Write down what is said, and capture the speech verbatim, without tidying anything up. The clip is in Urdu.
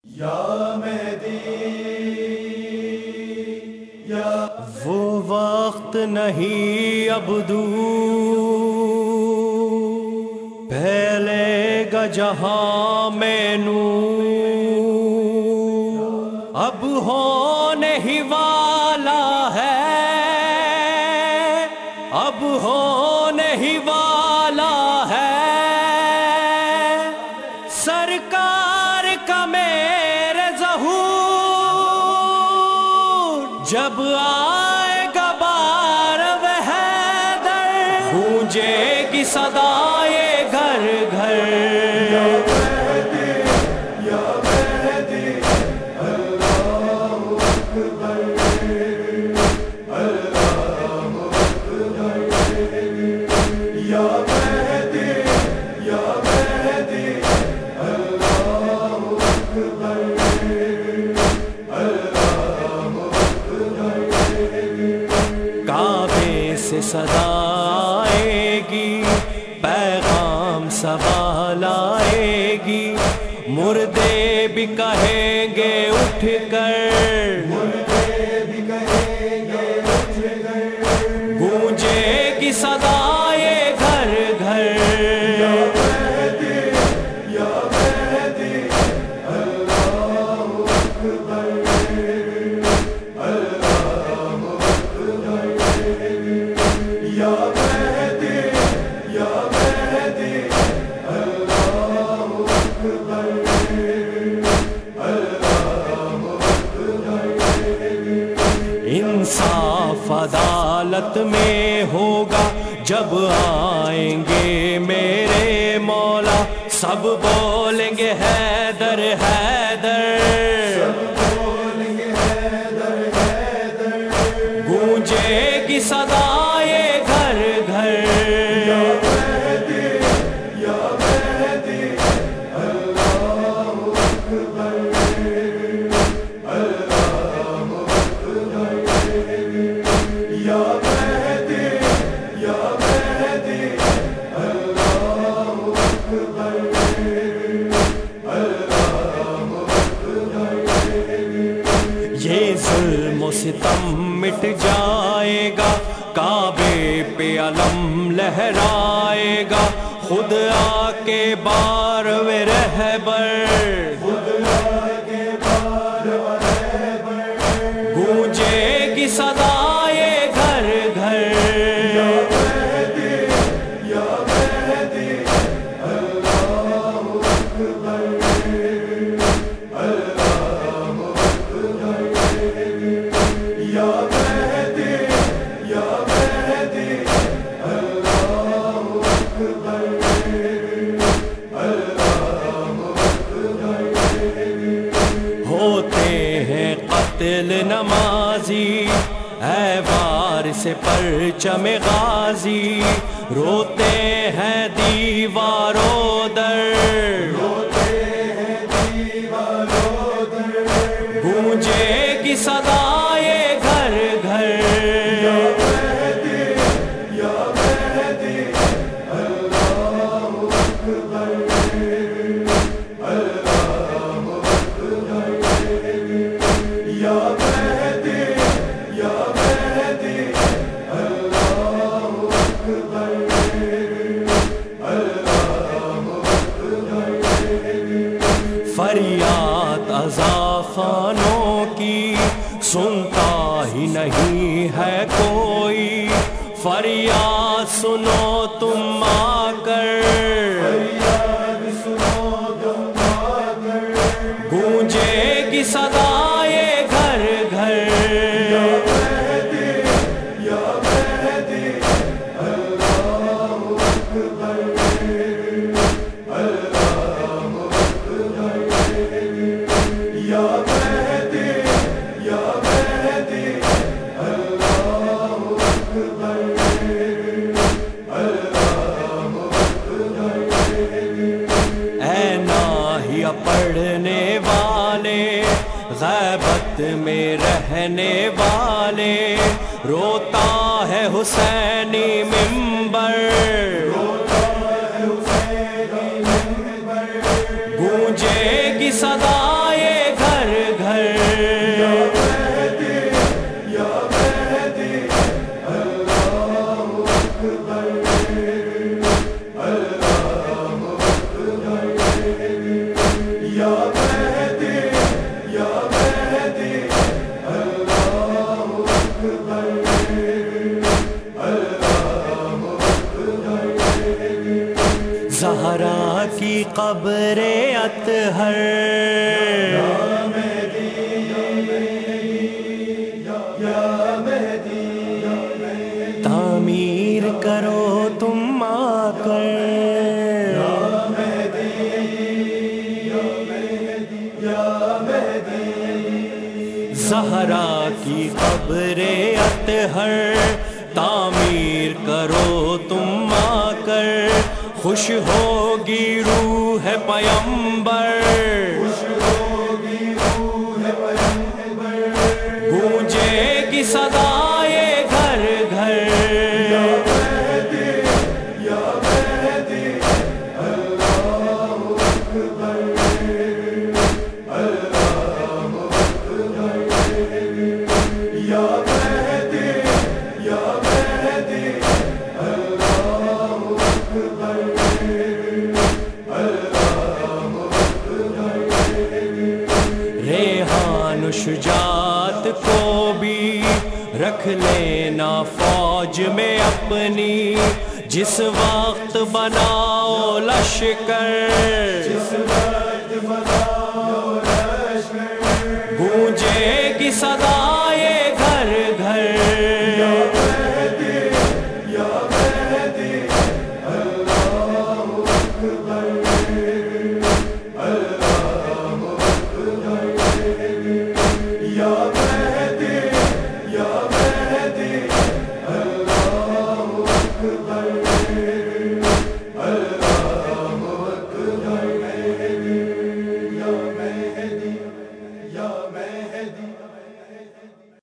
یا مہدی یا وہ وقت نہیں اب دور، پھیلے گا جہاں میں نور، اب ہونے ہی والا ہے، اب ہونے ہی والا ہے سرکار کا میرے ظہور، جب آئے گا بار وہ حیدر، گونجے گی صدائے گھر گھر۔ یا مہدی اللہ اکبر اللہ اکبر، یا مہدی یا مہدی اللہ اکبر اللہ اکبر۔ کعبے سے صدا آئے گی، پیغام سوال آئے گی، مردے بھی کہیں گے اٹھ کر، مردے بھی کہیں گے اٹھ کر، گونجے گی صدائے گھر گھر۔ یا مہدی یا مہدی اللہ اکبر اللہ اکبر، یا مہدی یا مہدی اللہ اکبر اللہ اکبر۔ انصاف عدالت میں ہوگا جب آئیں گے میرے مولا، سب بولیں گے حیدر حیدر، بولیں گے حیدر حیدر، گونجے گی صدائے گھر گھر۔ یا مہدی یا مہدی اللہ اکبر اللہ اکبر، یا مہدی یا مہدی اللہ اکبر اللہ اکبر۔ یہ ظلم و ستم مٹ جائے گا، کعبے پہ علم لہرائے گا، خود آ کے بارویں رہبر، کے بار رہبر، گونجے گی صدائے گھر گھر۔ یا مہدی یا مہدی اللہ اکبر اللہ اکبر، یا مہدی یا مہدی اللہ اکبر اللہ اکبر۔ ہوتے ہیں قتل نمازی، اے وار سے پرچم غازی، روتے ہیں دیواروں در، روتے ہیں دیواروں در، گونجے گی صدائے گھر گھر۔ یا مہدی یا مہدی اللہ اکبر اللہ اکبر، یا مہدی یا مہدی اللہ اکبر اللہ اکبر۔ فریاد عزا خانوں کی سنتا ہی نہیں ہے کوئی، فریاد سنو تم آ کر، فریاد سنو تم آ کر، گونجے گی صدائے گھر گھر۔ یا مہدی یا مہدی اللہ اکبر اللہ اکبر، یا مہدی یا مہدی اللہ اکبر اللہ اکبر۔ اے ناہیا پڑھنے والے، غیبت میں رہنے والے، روتا ہے حسینی منبر، روتا ہے حسینی منبر، گونجے گی صدائے کی قبر اطہر تعمیر کرو تم آ کر زہرا کی قبر اطہر تعمیر کرو تم آ کر خوش ہوگی روح پیمبر گونجے گی صدائے گھر گھر ریحان شجاعت کو بھی رکھ لینا فوج میں اپنی جس وقت بناؤ لشکر گونجے گی صدائے گھر گھر